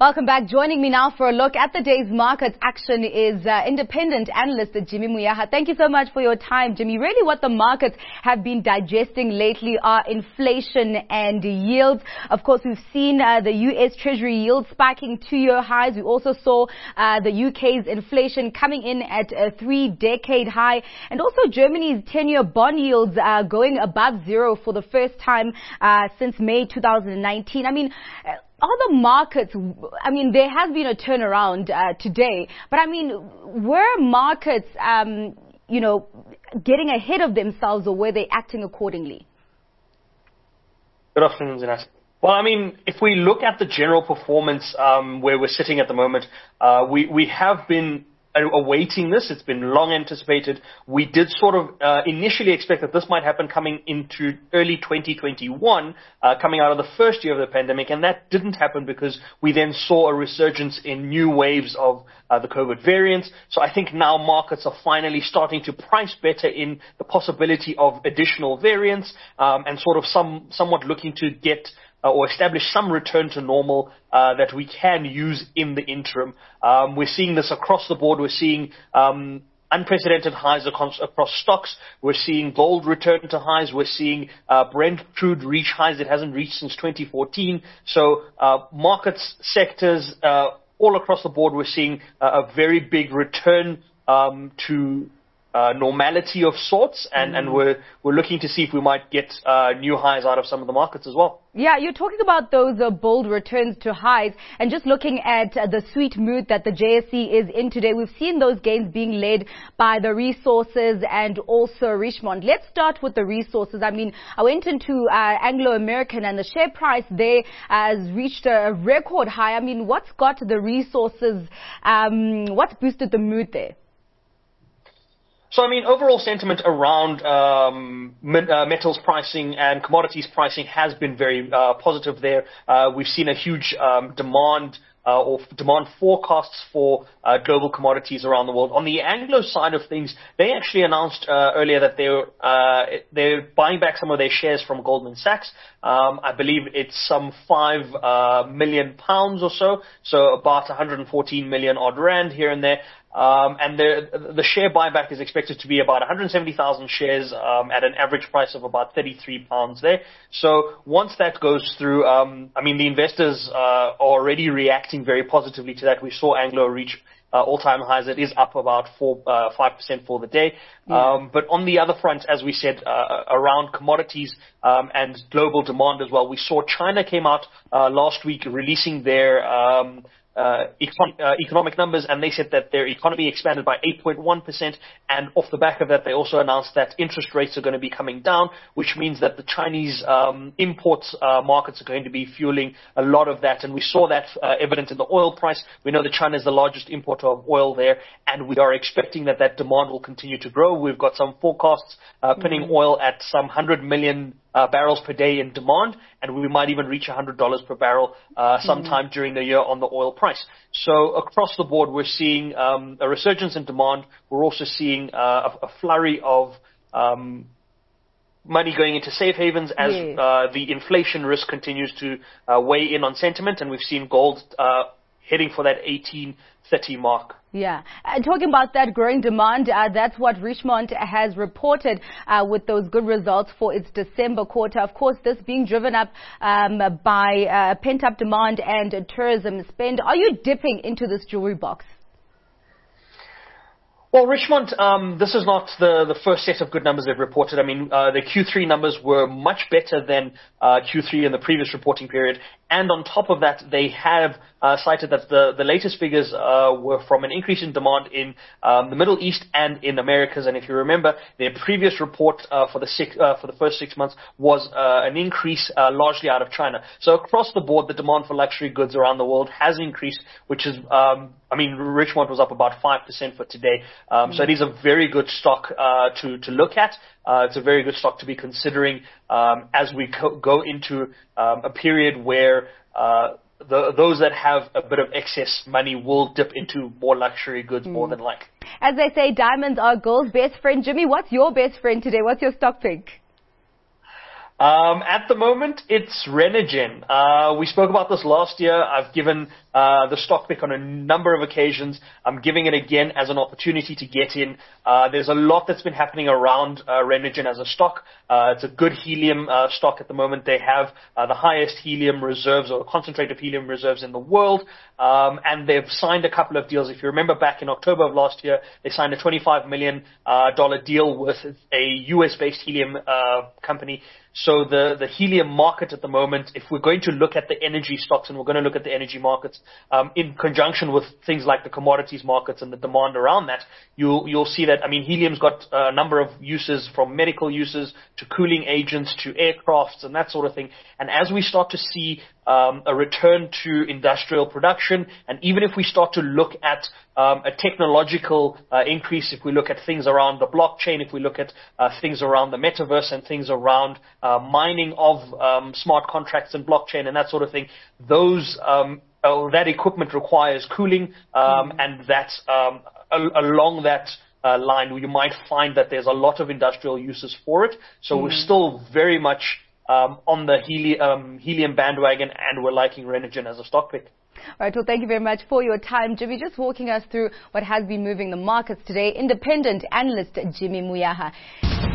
Welcome back. Joining me now for a look at the day's market action is independent analyst Jimmy Moyaha. Thank you so much for your time, Jimmy. Really what the markets have been digesting lately are inflation and yields. Of course, we've seen the US Treasury yield spiking 2-year highs. We also saw the UK's inflation coming in at a 3-decade high. And also Germany's 10-year bond yields going above zero for the first time since May 2019. I mean, are the markets, there has been a turnaround today, but were markets, getting ahead of themselves, or were they acting accordingly? Good afternoon, Zinat. Well, if we look at the general performance where we're sitting at the moment, we have been awaiting this. It's been long anticipated. We did sort of initially expect that this might happen coming into early 2021, coming out of the first year of the pandemic, and that didn't happen because we then saw a resurgence in new waves of the COVID variants. So I think now markets are finally starting to price better in the possibility of additional variants, and sort of somewhat looking to get or establish some return to normal that we can use in the interim. We're seeing this across the board. We're seeing unprecedented highs across stocks. We're seeing gold return to highs. We're seeing Brent crude reach highs it hasn't reached since 2014. So markets, sectors, all across the board, we're seeing a very big return to normality of sorts, and we're looking to see if we might get new highs out of some of the markets as well. Yeah, you're talking about those bold returns to highs, and just looking at the sweet mood that the JSE is in today, we've seen those gains being led by the resources and also Richemont. Let's start with the resources. I went into Anglo American, and the share price there has reached a record high. What's got the resources, what's boosted the mood there? So, overall sentiment around metals pricing and commodities pricing has been very positive there. We've seen a huge demand forecasts for global commodities around the world. On the Anglo side of things, they actually announced earlier that they're buying back some of their shares from Goldman Sachs. I believe it's some £5 million or so about 114 million odd rand here and there. And the share buyback is expected to be about 170,000 shares at an average price of about £33 there. So once that goes through, the investors are already reacting very positively to that. We saw Anglo reach all-time highs. It is up about 5% for the day. Yeah. But on the other front, as we said, around commodities and global demand as well, we saw China came out last week releasing their economic numbers, and they said that their economy expanded by 8.1%, and off the back of that they also announced that interest rates are going to be coming down, which means that the Chinese imports markets are going to be fueling a lot of that, and we saw that evident in the oil price. We know that China is the largest importer of oil there, and we are expecting that demand will continue to grow. We've got some forecasts pinning oil at some 100 million barrels per day in demand, and we might even reach $100 per barrel sometime during the year on the oil price. So across the board, we're seeing a resurgence in demand. We're also seeing a flurry of money going into safe havens as the inflation risk continues to weigh in on sentiment, and we've seen gold heading for that 1830 mark. Yeah. And talking about that growing demand, that's what Richemont has reported with those good results for its December quarter. Of course, this being driven up by pent-up demand and tourism spend. Are you dipping into this jewelry box? Well, Richemont, this is not the first set of good numbers they've reported. The Q3 numbers were much better than Q3 in the previous reporting period. And on top of that, they have cited that the latest figures were from an increase in demand in the Middle East and in Americas. And if you remember, their previous report for the first 6 months was an increase largely out of China. So across the board, the demand for luxury goods around the world has increased, which is, Richemont was up about 5% for today. So it is a very good stock to look at. It's a very good stock to be considering as we go into a period where those that have a bit of excess money will dip into more luxury goods more than likely. As they say, diamonds are gold's best friend. Jimmy, what's your best friend today? What's your stock pick? At the moment, it's Renergen. We spoke about this last year. I've given the stock pick on a number of occasions. I'm giving it again as an opportunity to get in. There's a lot that's been happening around Renergen as a stock. It's a good helium stock at the moment. They have the highest helium reserves or concentrated helium reserves in the world. And they've signed a couple of deals. If you remember back in October of last year, they signed a $25 million deal with a US-based helium company. So the helium market at the moment, if we're going to look at the energy stocks and we're going to look at the energy markets in conjunction with things like the commodities markets and the demand around that, you'll see that, I mean, helium's got a number of uses, from medical uses to cooling agents to aircrafts and that sort of thing. And as we start to see a return to industrial production, and even if we start to look at a technological increase, if we look at things around the blockchain, if we look at things around the metaverse and things around mining of smart contracts and blockchain and that sort of thing, that equipment requires cooling, and that's along that line, you might find that there's a lot of industrial uses for it. So we're still very much on the helium bandwagon, and we're liking Renergen as a stock pick. All right, well, thank you very much for your time, Jimmy. Just walking us through what has been moving the markets today. Independent analyst Jimmy Moyaha.